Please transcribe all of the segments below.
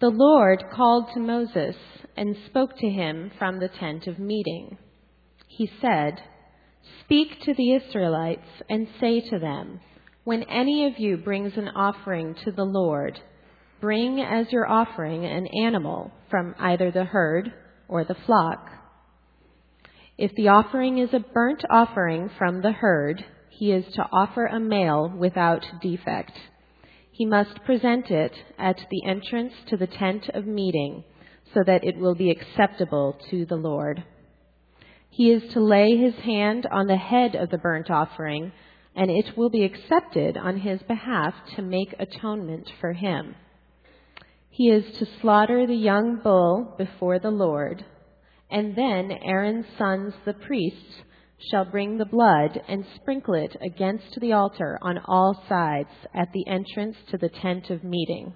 The Lord called to Moses and spoke to him from the tent of meeting. He said, "Speak to the Israelites and say to them, when any of you brings an offering to the Lord, bring as your offering an animal from either the herd or the flock. If the offering is a burnt offering from the herd, he is to offer a male without defect. He must present it at the entrance to the tent of meeting, so that it will be acceptable to the Lord. He is to lay his hand on the head of the burnt offering, and it will be accepted on his behalf to make atonement for him. He is to slaughter the young bull before the Lord, and then Aaron's sons, the priests, shall bring the blood and sprinkle it against the altar on all sides at the entrance to the tent of meeting.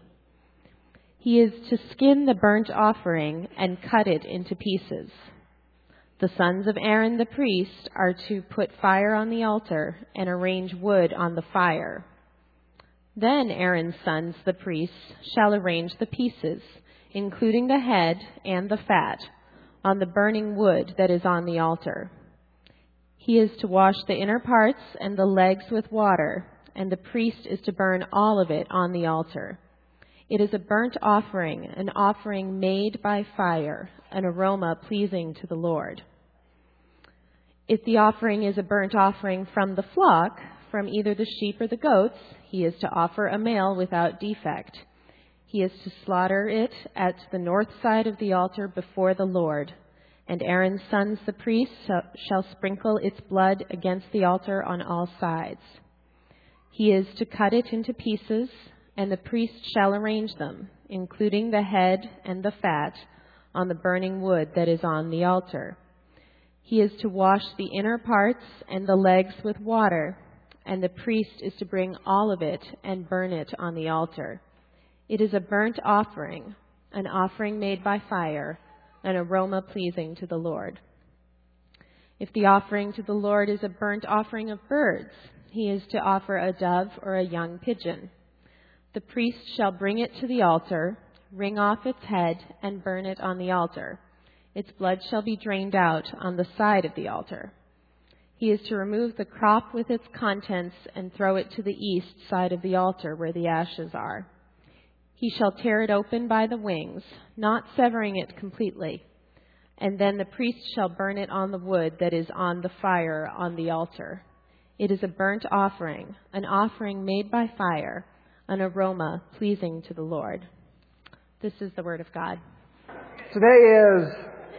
He is to skin the burnt offering and cut it into pieces. The sons of Aaron the priest are to put fire on the altar and arrange wood on the fire. Then Aaron's sons, the priests, shall arrange the pieces, including the head and the fat, on the burning wood that is on the altar. He is to wash the inner parts and the legs with water, and the priest is to burn all of it on the altar. It is a burnt offering, an offering made by fire, an aroma pleasing to the Lord. If the offering is a burnt offering from the flock, from either the sheep or the goats, he is to offer a male without defect. He is to slaughter it at the north side of the altar before the Lord, and Aaron's sons, the priests, shall sprinkle its blood against the altar on all sides. He is to cut it into pieces, and the priest shall arrange them, including the head and the fat, on the burning wood that is on the altar. He is to wash the inner parts and the legs with water, and the priest is to bring all of it and burn it on the altar. It is a burnt offering, an offering made by fire, an aroma pleasing to the Lord. If the offering to the Lord is a burnt offering of birds, he is to offer a dove or a young pigeon. The priest shall bring it to the altar, wring off its head, and burn it on the altar. Its blood shall be drained out on the side of the altar. He is to remove the crop with its contents and throw it to the east side of the altar where the ashes are. He shall tear it open by the wings, not severing it completely, and then the priest shall burn it on the wood that is on the fire on the altar. It is a burnt offering, an offering made by fire, an aroma pleasing to the Lord." This is the word of God. Today is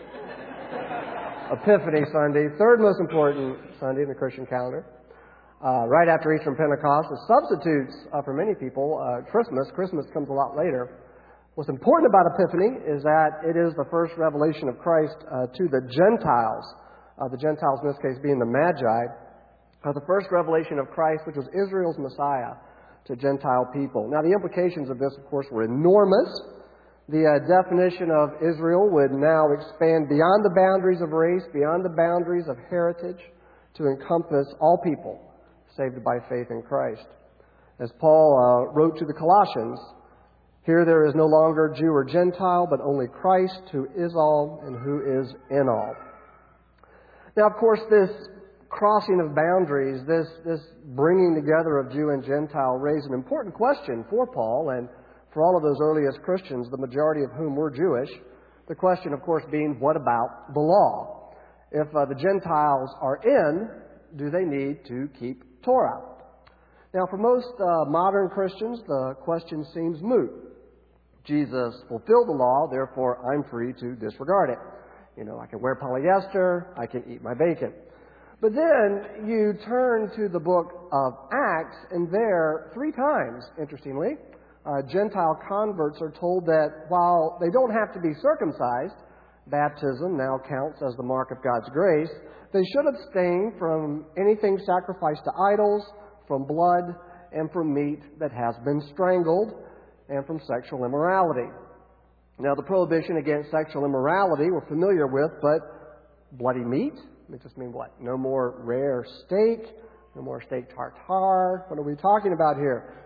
Epiphany Sunday, third most important Sunday in the Christian calendar. Right after Easter and Pentecost, it substitutes for many people Christmas. Christmas comes a lot later. What's important about Epiphany is that it is the first revelation of Christ to the Gentiles. The Gentiles in this case being the Magi. The first revelation of Christ, which was Israel's Messiah, to Gentile people. Now the implications of this, of course, were enormous. The definition of Israel would now expand beyond the boundaries of race, beyond the boundaries of heritage, to encompass all people saved by faith in Christ. As Paul wrote to the Colossians, "Here there is no longer Jew or Gentile, but only Christ, who is all and who is in all." Now, of course, this crossing of boundaries, this bringing together of Jew and Gentile raised an important question for Paul and for all of those earliest Christians, the majority of whom were Jewish. The question, of course, being, what about the law? If the Gentiles are in, do they need to keep Torah? Now, for most modern Christians, the question seems moot. Jesus fulfilled the law, therefore I'm free to disregard it. I can wear polyester, I can eat my bacon. But then you turn to the book of Acts, and there, 3 times, interestingly, Gentile converts are told that while they don't have to be circumcised, baptism now counts as the mark of God's grace, they should abstain from anything sacrificed to idols, from blood, and from meat that has been strangled, and from sexual immorality. Now, the prohibition against sexual immorality we're familiar with, but bloody meat? It just mean what? No more rare steak? No more steak tartare? What are we talking about here?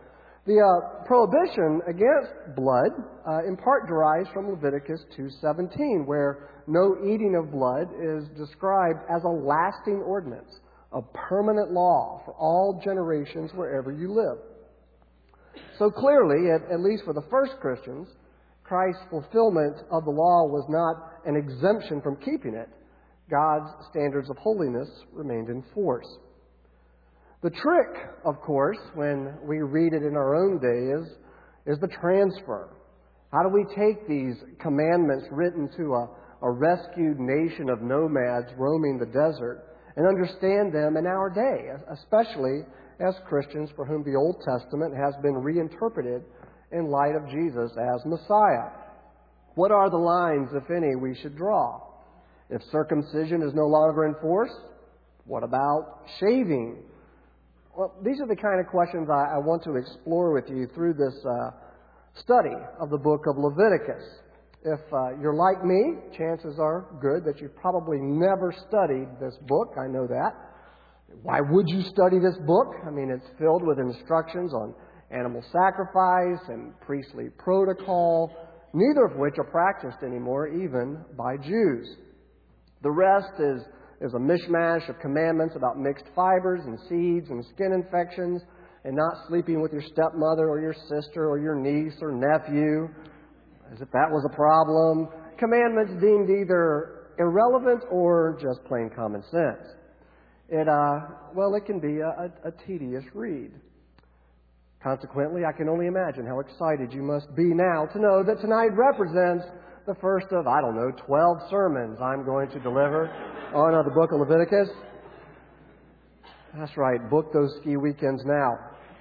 The prohibition against blood in part derives from Leviticus 2:17, where no eating of blood is described as a lasting ordinance, a permanent law for all generations wherever you live. So clearly, at least for the first Christians, Christ's fulfillment of the law was not an exemption from keeping it. God's standards of holiness remained in force. The trick, of course, when we read it in our own day is the transfer. How do we take these commandments written to a rescued nation of nomads roaming the desert and understand them in our day, especially as Christians for whom the Old Testament has been reinterpreted in light of Jesus as Messiah? What are the lines, if any, we should draw? If circumcision is no longer in force, what about shaving? Well, these are the kind of questions I want to explore with you through this study of the book of Leviticus. If you're like me, chances are good that you've probably never studied this book. I know that. Why would you study this book? I mean, it's filled with instructions on animal sacrifice and priestly protocol, neither of which are practiced anymore, even by Jews. The rest is a mishmash of commandments about mixed fibers and seeds and skin infections and not sleeping with your stepmother or your sister or your niece or nephew, as if that was a problem. Commandments deemed either irrelevant or just plain common sense. It can be a tedious read. Consequently, I can only imagine how excited you must be now to know that tonight represents the first of, 12 sermons I'm going to deliver on the book of Leviticus. That's right, book those ski weekends now.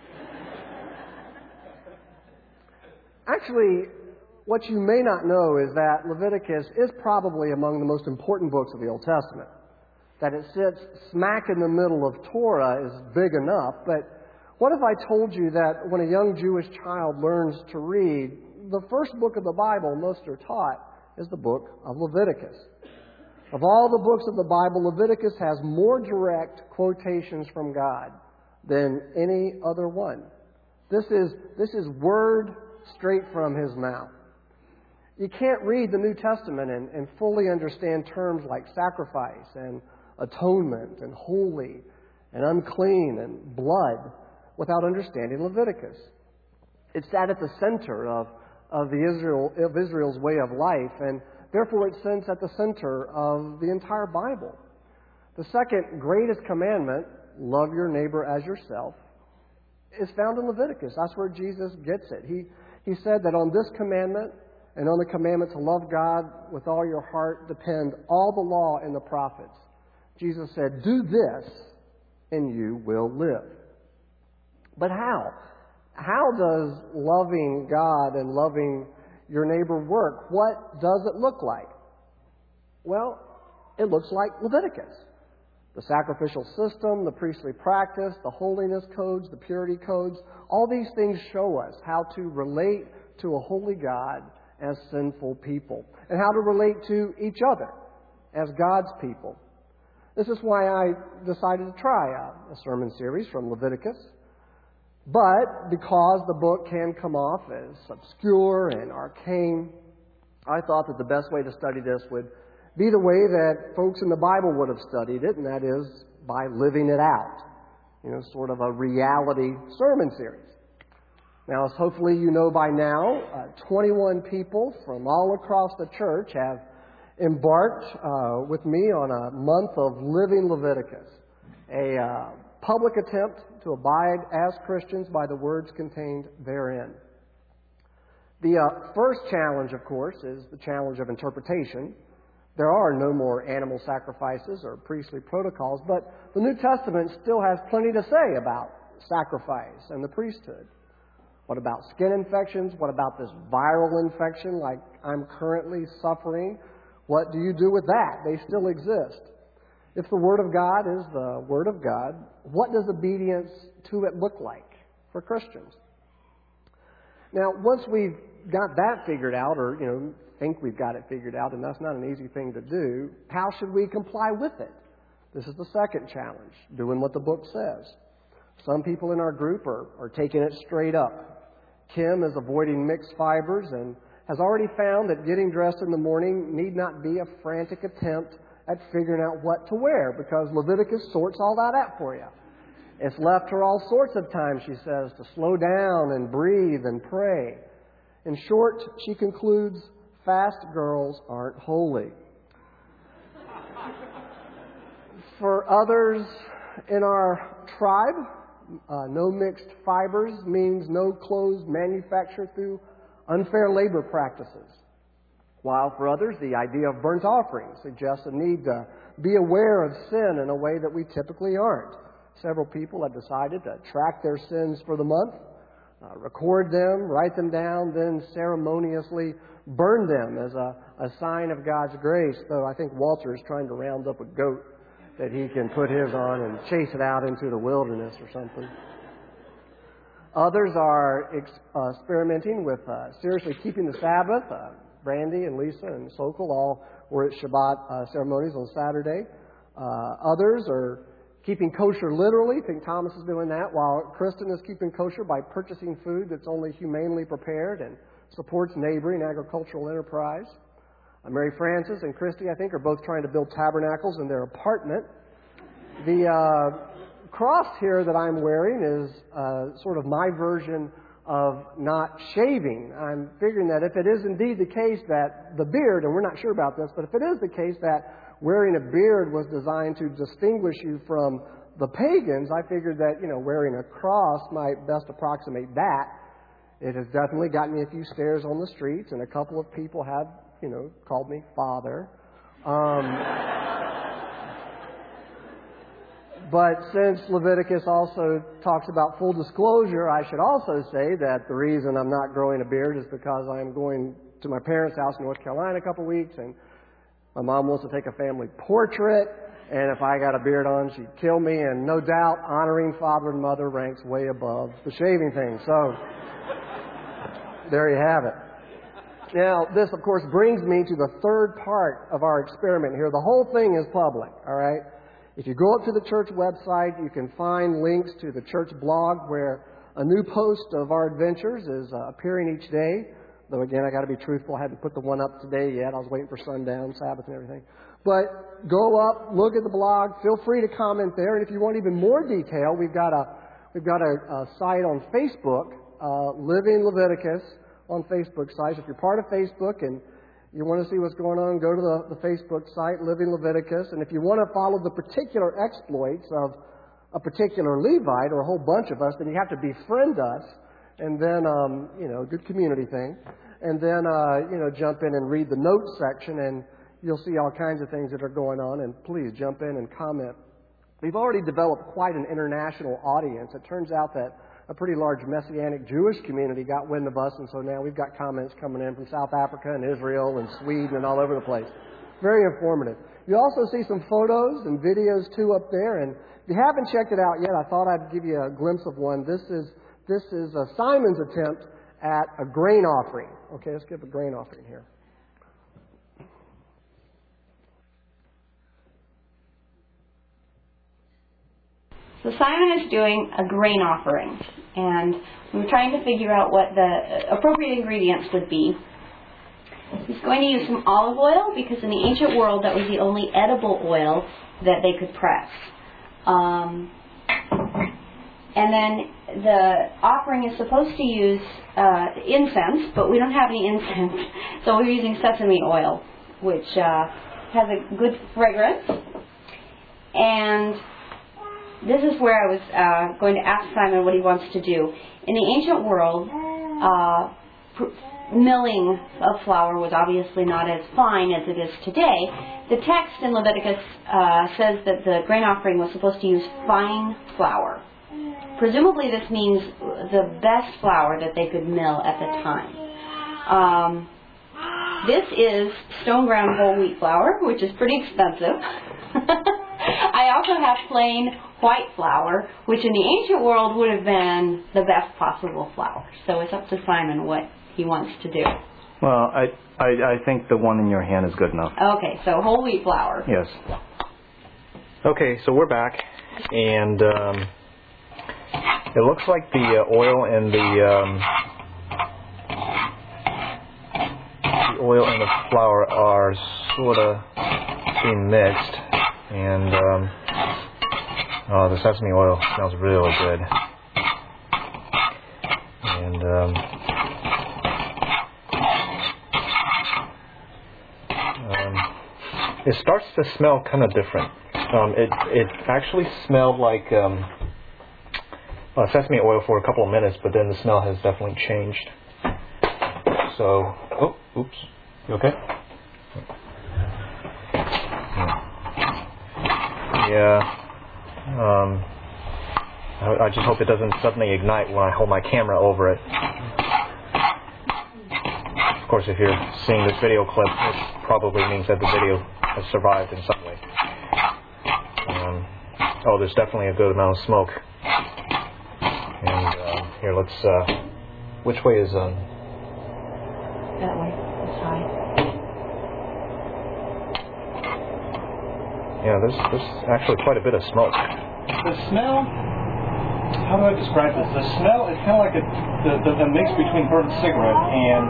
Actually, what you may not know is that Leviticus is probably among the most important books of the Old Testament. That it sits smack in the middle of Torah is big enough, but what if I told you that when a young Jewish child learns to read, the first book of the Bible most are taught is the book of Leviticus? Of all the books of the Bible, Leviticus has more direct quotations from God than any other one. This is word straight from His mouth. You can't read the New Testament and fully understand terms like sacrifice and atonement and holy and unclean and blood without understanding Leviticus. It's sat at the center of Israel's way of life, and therefore it sits at the center of the entire Bible. The second greatest commandment, love your neighbor as yourself, is found in Leviticus. That's where Jesus gets it. He said that on this commandment and on the commandment to love God with all your heart depend all the law and the prophets. Jesus said, do this and you will live. But how? How does loving God and loving your neighbor work? What does it look like? Well, it looks like Leviticus. The sacrificial system, the priestly practice, the holiness codes, the purity codes, all these things show us how to relate to a holy God as sinful people and how to relate to each other as God's people. This is why I decided to try a sermon series from Leviticus. But because the book can come off as obscure and arcane, I thought that the best way to study this would be the way that folks in the Bible would have studied it, and that is by living it out. Sort of a reality sermon series. Now, as hopefully you know by now, 21 people from all across the church have embarked with me on a month of living Leviticus, a public attempt to abide as Christians by the words contained therein. The first challenge, of course, is the challenge of interpretation. There are no more animal sacrifices or priestly protocols, but the New Testament still has plenty to say about sacrifice and the priesthood. What about skin infections? What about this viral infection like I'm currently suffering? What do you do with that? They still exist. If the Word of God is the Word of God, what does obedience to it look like for Christians? Now, once we've got that figured out, or, think we've got it figured out, and that's not an easy thing to do, how should we comply with it? This is the second challenge, doing what the book says. Some people in our group are taking it straight up. Kim is avoiding mixed fibers and has already found that getting dressed in the morning need not be a frantic attempt at figuring out what to wear, because Leviticus sorts all that out for you. It's left her all sorts of time, she says, to slow down and breathe and pray. In short, she concludes, fast girls aren't holy. For others in our tribe, no mixed fibers means no clothes manufactured through unfair labor practices. While for others, the idea of burnt offerings suggests a need to be aware of sin in a way that we typically aren't. Several people have decided to track their sins for the month, record them, write them down, then ceremoniously burn them as a sign of God's grace, though I think Walter is trying to round up a goat that he can put his on and chase it out into the wilderness or something. Others are experimenting with seriously keeping the Sabbath. Brandy and Lisa and Sokol all were at Shabbat ceremonies on Saturday. Others are keeping kosher literally. I think Thomas is doing that, while Kristen is keeping kosher by purchasing food that's only humanely prepared and supports neighboring agricultural enterprise. Mary Frances and Christy, I think, are both trying to build tabernacles in their apartment. The cross here that I'm wearing is sort of my version of not shaving. I'm figuring that if it is indeed the case that the beard, and we're not sure about this, but if it is the case that wearing a beard was designed to distinguish you from the pagans, I figured that, wearing a cross might best approximate that. It has definitely gotten me a few stares on the streets, and a couple of people have, called me father. But since Leviticus also talks about full disclosure, I should also say that the reason I'm not growing a beard is because I'm going to my parents' house in North Carolina a couple of weeks, and my mom wants to take a family portrait, and if I got a beard on, she'd kill me, and no doubt honoring father and mother ranks way above the shaving thing. So, there you have it. Now, this, of course, brings me to the third part of our experiment here. The whole thing is public, all right? If you go up to the church website, you can find links to the church blog where a new post of our adventures is appearing each day. Though, again, I got to be truthful. I hadn't put the one up today yet. I was waiting for sundown, Sabbath, and everything. But go up, look at the blog. Feel free to comment there. And if you want even more detail, we've got a site on Facebook, Living Leviticus on Facebook site. So if you're part of Facebook and you want to see what's going on, go to the Facebook site, Living Leviticus. And if you want to follow the particular exploits of a particular Levite or a whole bunch of us, then you have to befriend us. And then, good community thing. And then, jump in and read the notes section, and you'll see all kinds of things that are going on. And please jump in and comment. We've already developed quite an international audience. It turns out that a pretty large Messianic Jewish community got wind of us, and so now we've got comments coming in from South Africa and Israel and Sweden and all over the place. Very informative. You also see some photos and videos, too, up there. And if you haven't checked it out yet, I thought I'd give you a glimpse of one. This is Simon's attempt at a grain offering. Okay, let's give a grain offering here. So Simon is doing a grain offering, and we're trying to figure out what the appropriate ingredients would be. He's going to use some olive oil because in the ancient world that was the only edible oil that they could press. And then the offering is supposed to use incense, but we don't have any incense, so we're using sesame oil, which has a good fragrance. And this is where I was going to ask Simon what he wants to do. In the ancient world, milling of flour was obviously not as fine as it is today. The text in Leviticus says that the grain offering was supposed to use fine flour. Presumably this means the best flour that they could mill at the time. This is stone ground whole wheat flour, which is pretty expensive. I also have plain white flour, which in the ancient world would have been the best possible flour. So it's up to Simon what he wants to do. Well, I think the one in your hand is good enough. Okay, so whole wheat flour. Yes. Okay, so we're back, and It looks like the oil and the flour are sort of being mixed, and the sesame oil smells really good. And it starts to smell kind of different. It actually smelled like sesame oil for a couple of minutes, but then the smell has definitely changed. So, oops, you okay? Yeah. I just hope it doesn't suddenly ignite when I hold my camera over it. Of course, if you're seeing this video clip, it probably means that the video has survived in some way. There's definitely a good amount of smoke. And here, let's. Which way is That way. It's high. Yeah, there's actually quite a bit of smoke. The smell. How do I describe this? The smell is kind of like the mix between burnt cigarette and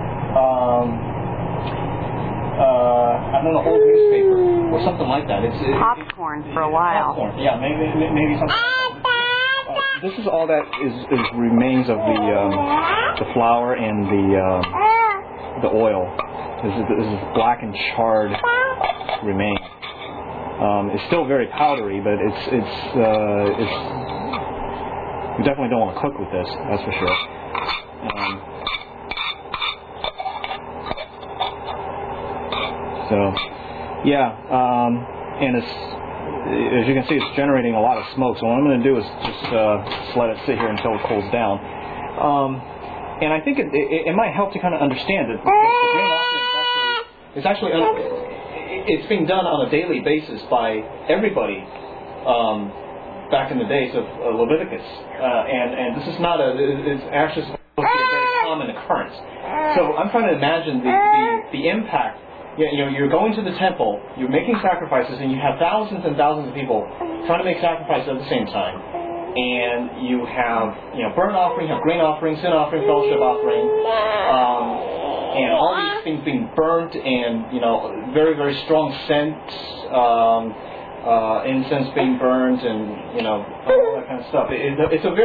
I don't know, old newspaper or something like that. It's popcorn for a while. Popcorn, yeah, maybe something. This is all that is remains of the flour and the oil. This is black and charred remains. It's still very powdery, but it's you definitely don't want to cook with this. That's for sure. And it's, as you can see, it's generating a lot of smoke. So what I'm going to do is just let it sit here until it cools down. And I think it might help to kind of understand that the grain offering is actually it's being done on a daily basis by everybody back in the days of Leviticus. And this is not it's actually supposed to be a very common occurrence. So I'm trying to imagine the impact. You're going to the temple, you're making sacrifices, and you have thousands and thousands of people trying to make sacrifices at the same time. And you have, burnt offering, you have grain offering, sin offering, fellowship offering, and all these things being burnt, and very, very strong scent, incense being burnt, and all that kind of stuff. In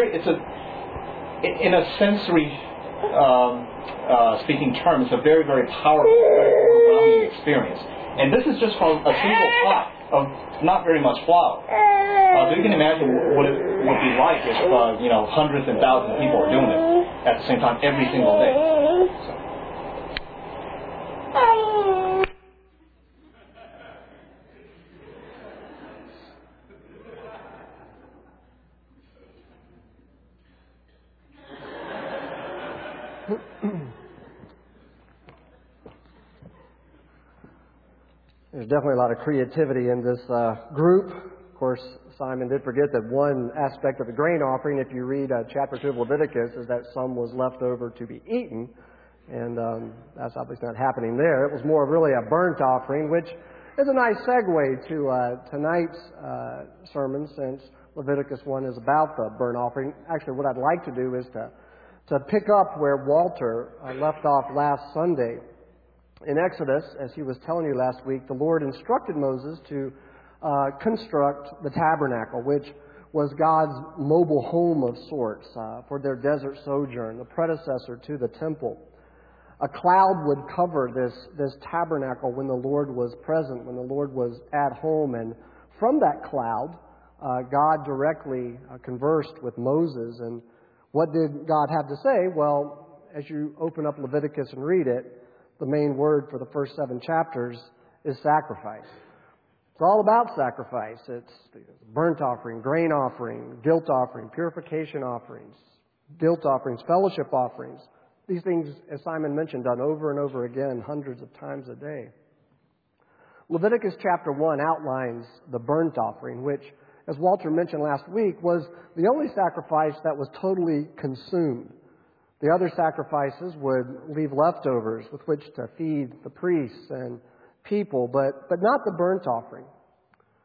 a sensory speaking term, it's a very, very powerful, very overwhelming experience. And this is just from a single pot of not very much flour. So you can imagine what it would be like if hundreds and thousands of people are doing it at the same time every single day. There's definitely a lot of creativity in this group. Of course, Simon did forget that one aspect of the grain offering, if you read chapter 2 of Leviticus, is that some was left over to be eaten. And that's obviously not happening there. It was more really a burnt offering, which is a nice segue to tonight's sermon, since Leviticus 1 is about the burnt offering. Actually, what I'd like to do is to pick up where Walter left off last Sunday. In Exodus, as he was telling you last week, the Lord instructed Moses to construct the tabernacle, which was God's mobile home of sorts for their desert sojourn, the predecessor to the temple. A cloud would cover this tabernacle when the Lord was present, when the Lord was at home. And from that cloud, God directly conversed with Moses. And what did God have to say? Well, as you open up Leviticus and read it, the main word for the first 7 chapters is sacrifice. It's all about sacrifice. It's burnt offering, grain offering, guilt offering, purification offerings, guilt offerings, fellowship offerings. These things, as Simon mentioned, done over and over again, hundreds of times a day. Leviticus chapter 1 outlines the burnt offering, which, as Walter mentioned last week, was the only sacrifice that was totally consumed. The other sacrifices would leave leftovers with which to feed the priests and people, but not the burnt offering.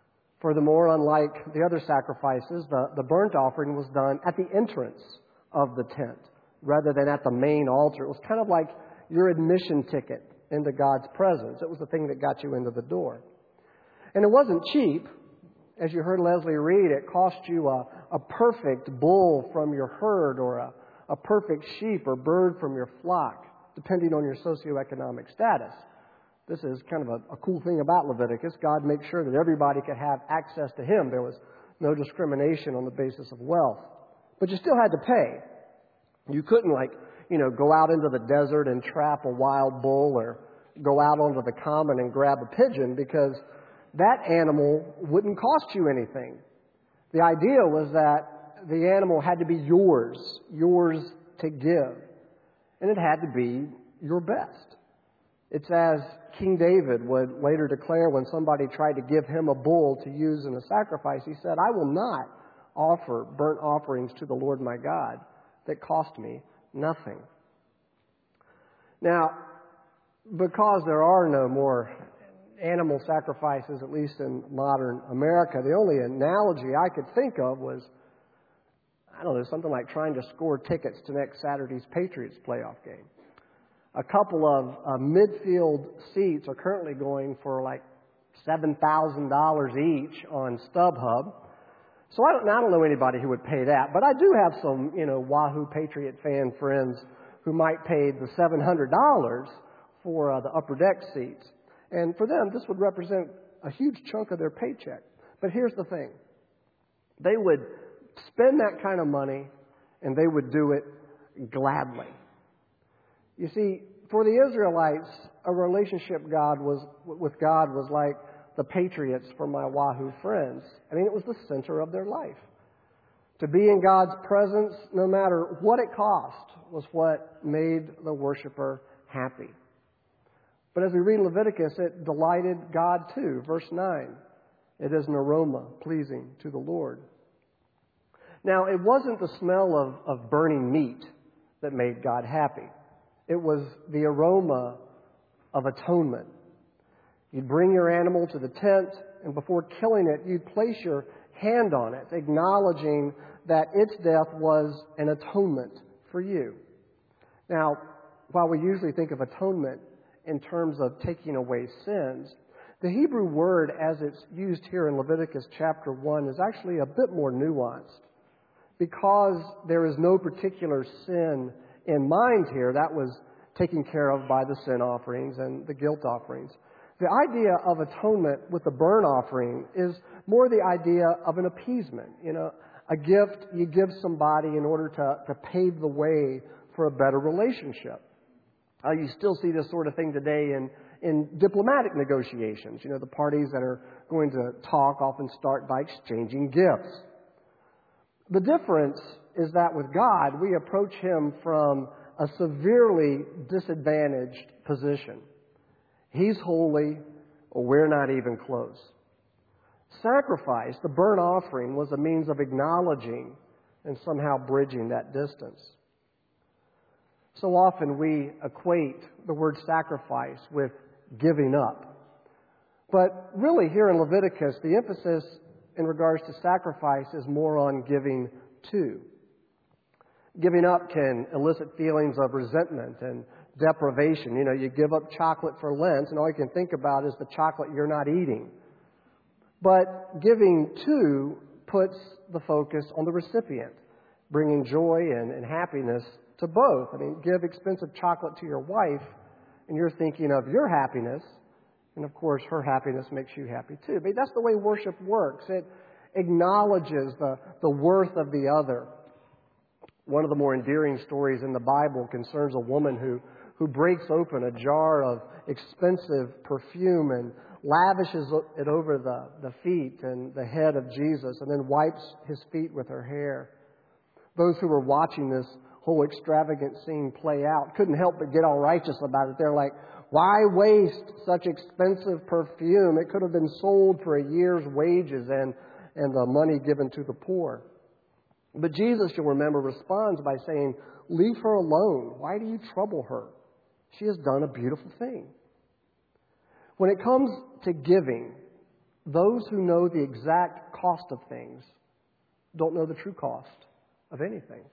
Furthermore, unlike the other sacrifices, the burnt offering was done at the entrance of the tent rather than at the main altar. It was kind of like your admission ticket into God's presence. It was the thing that got you into the door. And it wasn't cheap. As you heard Leslie read, it cost you a perfect bull from your herd or a perfect sheep or bird from your flock, depending on your socioeconomic status. This is kind of a cool thing about Leviticus. God makes sure that everybody could have access to Him. There was no discrimination on the basis of wealth. But you still had to pay. You couldn't go out into the desert and trap a wild bull or go out onto the common and grab a pigeon because that animal wouldn't cost you anything. The idea was that the animal had to be yours to give. And it had to be your best. It's as King David would later declare when somebody tried to give him a bull to use in a sacrifice. He said, I will not offer burnt offerings to the Lord my God that cost me nothing. Now, because there are no more animal sacrifices, at least in modern America, the only analogy I could think of was, something like trying to score tickets to next Saturday's Patriots playoff game. A couple of midfield seats are currently going for like $7,000 each on StubHub. So I don't know anybody who would pay that, but I do have some, Wahoo Patriot fan friends who might pay the $700 for the upper deck seats. And for them, this would represent a huge chunk of their paycheck. But here's the thing. They would spend that kind of money, and they would do it gladly. You see, for the Israelites, a relationship with God was like the Patriots for my Wahoo friends. It was the center of their life. To be in God's presence, no matter what it cost, was what made the worshiper happy. But as we read Leviticus, it delighted God too. Verse 9, it is an aroma pleasing to the Lord. Now, it wasn't the smell of burning meat that made God happy. It was the aroma of atonement. You'd bring your animal to the tent, and before killing it, you'd place your hand on it, acknowledging that its death was an atonement for you. Now, while we usually think of atonement in terms of taking away sins, the Hebrew word as it's used here in Leviticus chapter 1 is actually a bit more nuanced. Because there is no particular sin in mind here, that was taken care of by the sin offerings and the guilt offerings. The idea of atonement with the burnt offering is more the idea of an appeasement. A gift you give somebody in order to pave the way for a better relationship. You still see this sort of thing today in diplomatic negotiations. The parties that are going to talk often start by exchanging gifts. The difference is that with God, we approach Him from a severely disadvantaged position. He's holy, or we're not even close. Sacrifice, the burnt offering, was a means of acknowledging and somehow bridging that distance. So often we equate the word sacrifice with giving up. But really here in Leviticus, the emphasis in regards to sacrifice is more on giving to. Giving up can elicit feelings of resentment and deprivation. You give up chocolate for Lent, and all you can think about is the chocolate you're not eating. But giving to puts the focus on the recipient, bringing joy and happiness to both. Give expensive chocolate to your wife, and you're thinking of your happiness. And of course, her happiness makes you happy too. But that's the way worship works. It acknowledges the worth of the other. One of the more endearing stories in the Bible concerns a woman who breaks open a jar of expensive perfume and lavishes it over the feet and the head of Jesus and then wipes His feet with her hair. Those who were watching this whole extravagant scene play out couldn't help but get all righteous about it. They're like, why waste such expensive perfume? It could have been sold for a year's wages and the money given to the poor. But Jesus, you'll remember, responds by saying, leave her alone. Why do you trouble her? She has done a beautiful thing. When it comes to giving, those who know the exact cost of things don't know the true cost of anything.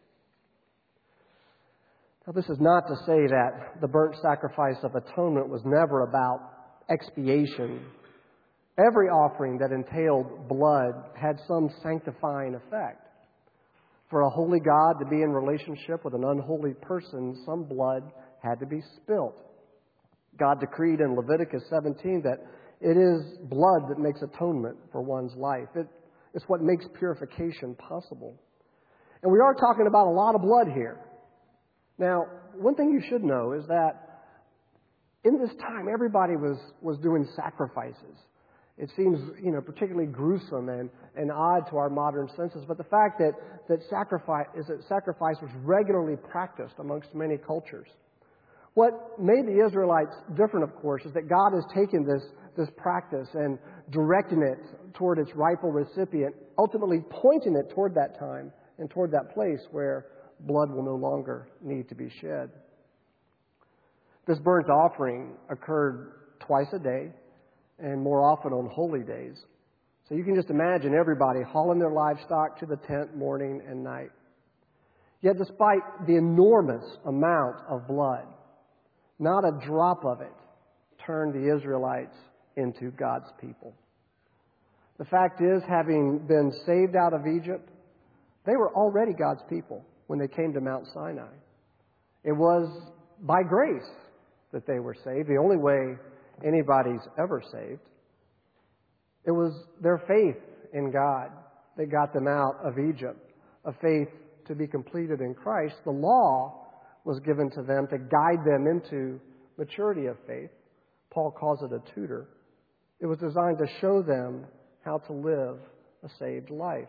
Now, this is not to say that the burnt sacrifice of atonement was never about expiation. Every offering that entailed blood had some sanctifying effect. For a holy God to be in relationship with an unholy person, some blood had to be spilt. God decreed in Leviticus 17 that it is blood that makes atonement for one's life. It's what makes purification possible. And we are talking about a lot of blood here. Now, one thing you should know is that in this time, everybody was doing sacrifices. It seems, particularly gruesome and odd to our modern senses, but the fact that sacrifice was regularly practiced amongst many cultures. What made the Israelites different, of course, is that God has taken this practice and directing it toward its rightful recipient, ultimately pointing it toward that time and toward that place where blood will no longer need to be shed. This burnt offering occurred twice a day and more often on holy days. So you can just imagine everybody hauling their livestock to the tent morning and night. Yet despite the enormous amount of blood, not a drop of it turned the Israelites into God's people. The fact is, having been saved out of Egypt, they were already God's people when they came to Mount Sinai. It was by grace that they were saved, the only way anybody's ever saved. It was their faith in God that got them out of Egypt, a faith to be completed in Christ. The law was given to them to guide them into maturity of faith. Paul calls it a tutor. It was designed to show them how to live a saved life.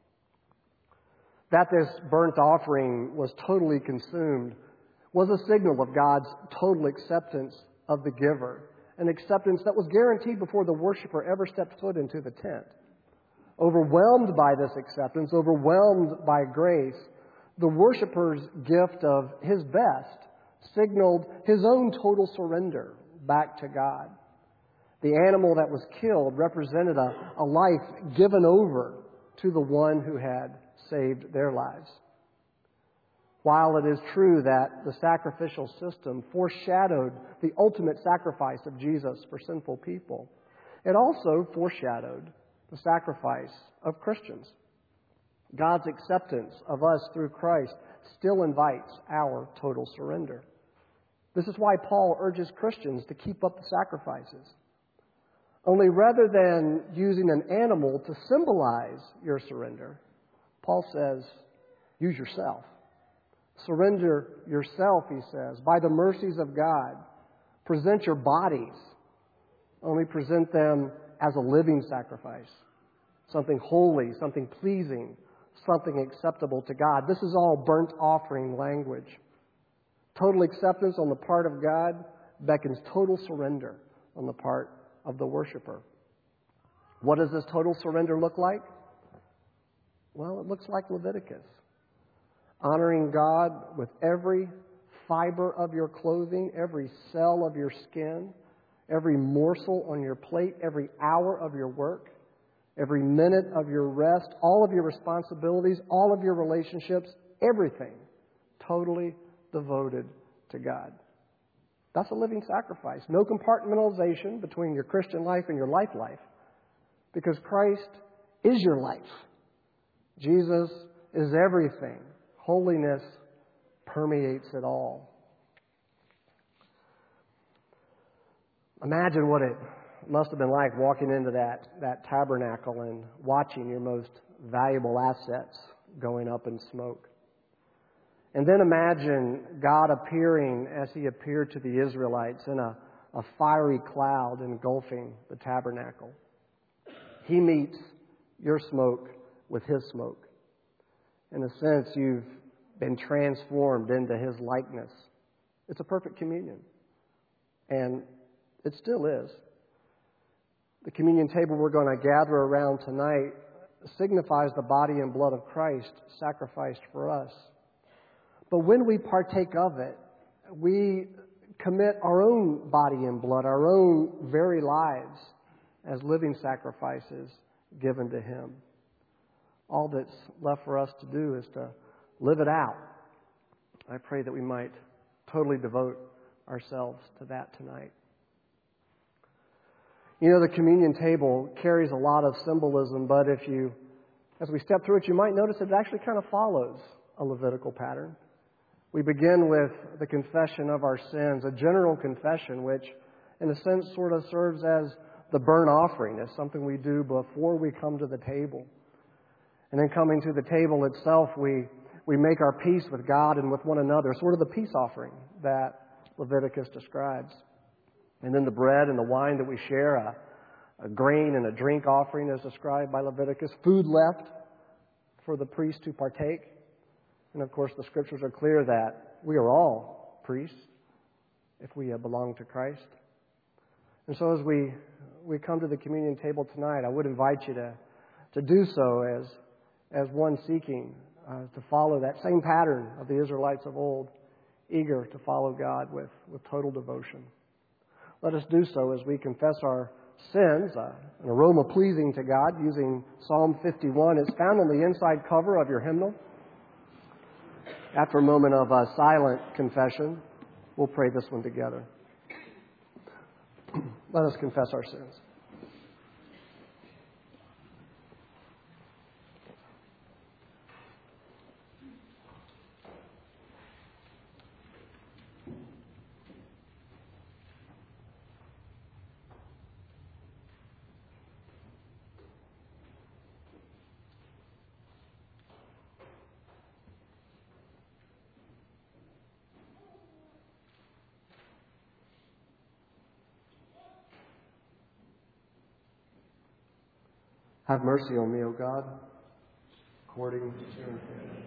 That this burnt offering was totally consumed was a signal of God's total acceptance of the giver, an acceptance that was guaranteed before the worshiper ever stepped foot into the tent. Overwhelmed by this acceptance, overwhelmed by grace, the worshiper's gift of his best signaled his own total surrender back to God. The animal that was killed represented a life given over to the one who had saved their lives. While it is true that the sacrificial system foreshadowed the ultimate sacrifice of Jesus for sinful people, it also foreshadowed the sacrifice of Christians. God's acceptance of us through Christ still invites our total surrender. This is why Paul urges Christians to keep up the sacrifices. Only rather than using an animal to symbolize your surrender, Paul says, use yourself. Surrender yourself, he says, by the mercies of God. Present your bodies. Only present them as a living sacrifice. Something holy, something pleasing, something acceptable to God. This is all burnt offering language. Total acceptance on the part of God beckons total surrender on the part of the worshiper. What does this total surrender look like? Well, it looks like Leviticus. Honoring God with every fiber of your clothing, every cell of your skin, every morsel on your plate, every hour of your work, every minute of your rest, all of your responsibilities, all of your relationships, everything totally devoted to God. That's a living sacrifice. No compartmentalization between your Christian life and your life, because Christ is your life. Jesus is everything. Holiness permeates it all. Imagine what it must have been like walking into that tabernacle and watching your most valuable assets going up in smoke. And then imagine God appearing as He appeared to the Israelites in a fiery cloud engulfing the tabernacle. He meets your smoke with His smoke. In a sense, you've been transformed into His likeness. It's a perfect communion. And it still is. The communion table we're going to gather around tonight signifies the body and blood of Christ sacrificed for us. But when we partake of it, we commit our own body and blood, our own very lives, as living sacrifices given to Him. All that's left for us to do is to live it out. I pray that we might totally devote ourselves to that tonight. You know, the communion table carries a lot of symbolism, but as we step through it, you might notice it actually kind of follows a Levitical pattern. We begin with the confession of our sins, a general confession, which in a sense sort of serves as the burnt offering, as something we do before we come to the table. And then coming to the table itself, we make our peace with God and with one another, sort of the peace offering that Leviticus describes. And then the bread and the wine that we share, a grain and a drink offering as described by Leviticus, food left for the priest to partake. And of course, the Scriptures are clear that we are all priests if we belong to Christ. And so as we come to the communion table tonight, I would invite you to do so as one seeking to follow that same pattern of the Israelites of old, eager to follow God with total devotion. Let us do so as we confess our sins, an aroma pleasing to God, using Psalm 51. It's found on the inside cover of your hymnal. After a moment of silent confession, we'll pray this one together. Let us confess our sins. Have mercy on me, O God, according to your faith.